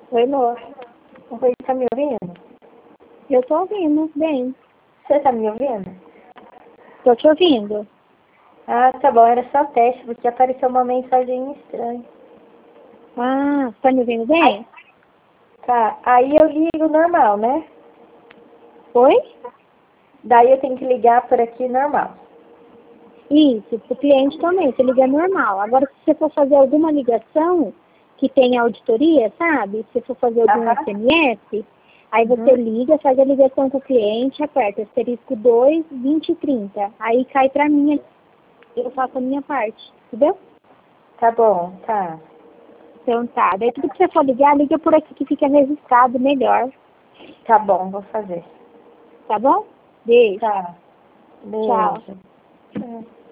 Oi, Lô. Oi, tá me ouvindo? Eu tô ouvindo, bem. Você tá me ouvindo? Tô te ouvindo. Ah, tá bom, era só teste, porque apareceu uma mensagem estranha. Ah, tá me ouvindo bem? Tá, aí eu ligo normal, né? Oi? Daí eu tenho que ligar por aqui normal. Isso, pro cliente também, você liga normal. Agora, se você for fazer alguma ligação que tenha auditoria, sabe? Se você for fazer algum Aham. SMS, aí você liga, faz a ligação com o cliente, aperta asterisco 2, 20 e 30. Aí cai pra mim, eu faço a minha parte, entendeu? Tá bom, tá. Então tá, daí tudo que você for ligar, liga por aqui que fica registrado melhor, Tá bom, vou fazer. tá bom? Beijo, Tá. tchau. Beijo. Tchau.